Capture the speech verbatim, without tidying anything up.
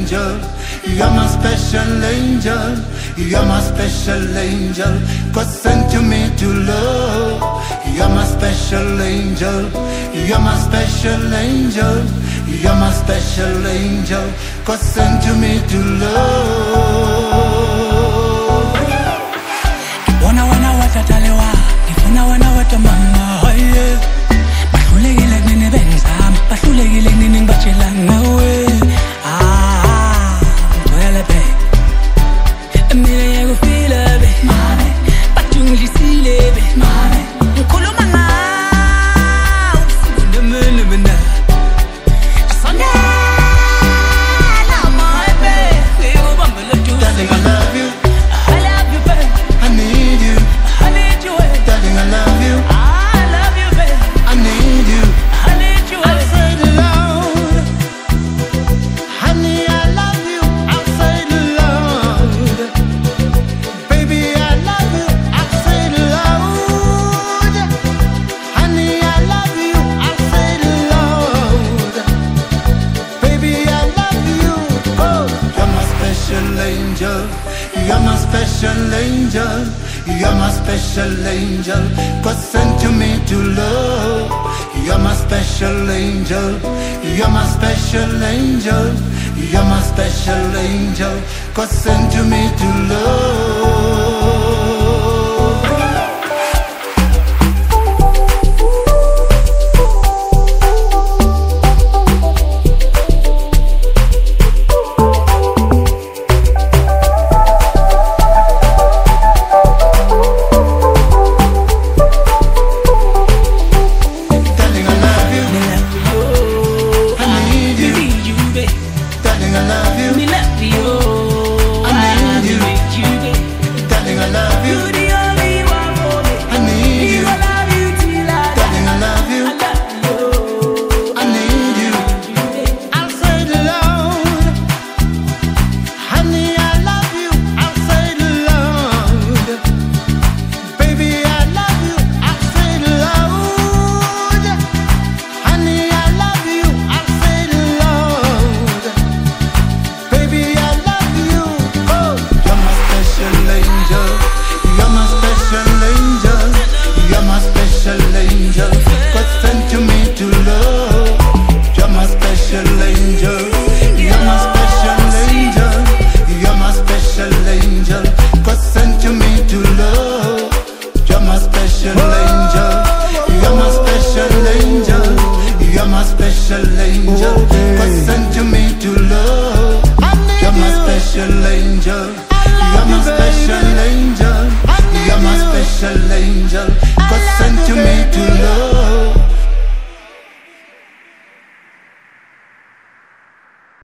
angel. You're my special angel. You're my special angel. God sent to me to love. You're my special angel. You're my special angel. You're my special angel. God sent to me to love. Wana wana watatalewa, ifuna wana watamama. Yeah. Bahlulekile nini benzama, bahlulekile nini ngibachela ngawe. Ah, ngwele be. Mina ngiyakufila be, mame. Batunglisile be, mame. Ngikhuluma ngawe, ubusuku nemini mina. Darling, I love you. I love you, babe. I need you. I need you, babe. Darling, I love you. I love you, babe. I need you. I need you, I'll babe. say it loud. Honey, I love you. I'll say it loud. Baby, I love you. I'll say it loud. Honey, I love you. I'll say it loud. Baby, I love you. Oh, you're my special angel. You're my special angel. You're my special angel. God sent to me to love. You're my special angel. You're my special angel. You're my special angel. God sent to me to love. Darling, I love you. I need you. Need you, babe. Darling, I love you. Me love you. I need you. Need you, babe. Darling, I love you. You the only one for me. I need Me you. gonna love you till I die. Darling, I love you. I love you. I need you. I'll say it loud. Honey, I love you. I'll say it loud. Baby, I love you. I'll say it loud. Honey, I love you. I'll say it loud. Baby, I love you. Oh, you're my special angel. You're my special angel. You're my special angel. God sent to me to love. You're my special angel. You're my special angel. You're my special angel. God sent to me to love. You're my special angel. You're my special angel. You're my special angel. God sent to me to love. You're my special angel. You're my special angel. You're my special angel. God sent to me to love.